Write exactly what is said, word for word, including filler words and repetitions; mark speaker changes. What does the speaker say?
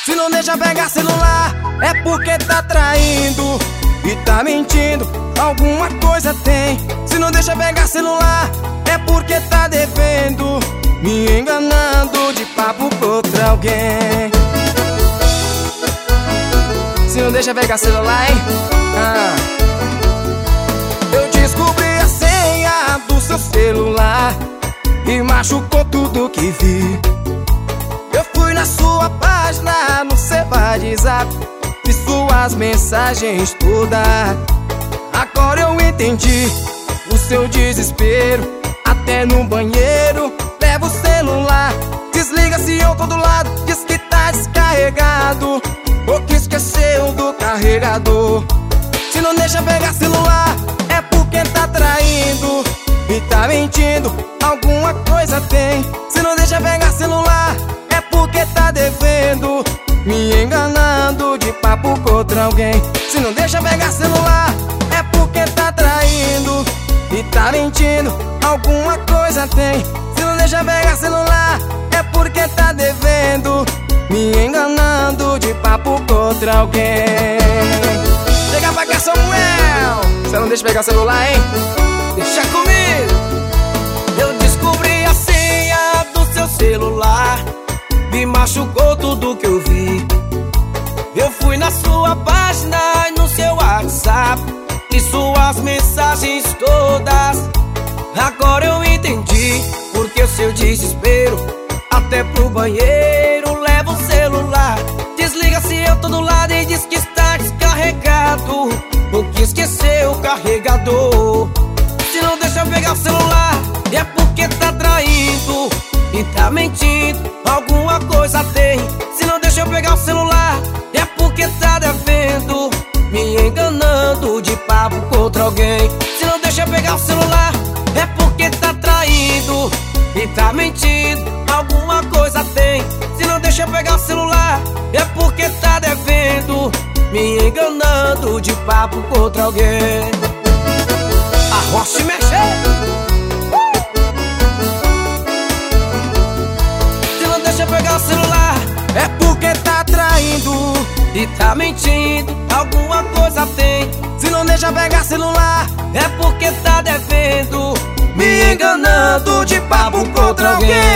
Speaker 1: Se não deixa pegar celular, é porque tá traindo e tá mentindo, alguma coisa tem. Se não deixa pegar celular, é porque tá devendo, me enganando de papo com outra alguém. Se não deixa pegar celular, hein? Ah. Eu descobri a senha do seu celular e machucou tudo que vi. Eu fui na sua página, no seu WhatsApp, vi suas mensagens todas. Agora eu entendi o seu desespero. Até no banheiro leva o celular, desliga se eu tô do lado, diz que tá descarregado, ou que esqueceu do carregador. Se não deixa pegar celular, é porque tá traindo e tá mentindo, alguma coisa tem. Se não deixa pegar celular, é porque tá devendo, me enganando de papo com outra alguém. Se não deixa pegar celular, é porque tá traindo e tá mentindo, alguma coisa tem. Se não deixa pegar celular, é porque tá devendo, me enganando de papo com outra alguém. Chega pra cá, Samuel, você não deixa pegar celular, hein? Deixa comigo.
Speaker 2: Eu descobri a senha do seu celular, me machucou tudo que eu vi. Eu fui na sua página e no seu WhatsApp, e suas mensagens todas. Agora eu entendi porque o seu desespero. Até pro banheiro leva o celular, desliga se eu tô do lado e diz que está descarregado, ou que esqueceu o carregador. Se não deixa pegar o celular, é porque tá traindo e tá mentindo, alguma coisa tem. Se não deixa eu pegar o celular, é porque tá devendo, me enganando de papo com outra alguém. Se não deixa eu pegar o celular, é porque tá traindo e tá mentindo, alguma coisa tem. Se não deixa eu pegar o celular, é porque tá devendo, me enganando de papo com outra alguém. Arrocha e mexer. Se não deixa eu pegar o celular,
Speaker 1: é porque tá traindo
Speaker 2: e tá mentindo, alguma coisa tem.
Speaker 1: Se não deixa pegar celular,
Speaker 2: é porque tá devendo, me enganando de papo com outra alguém.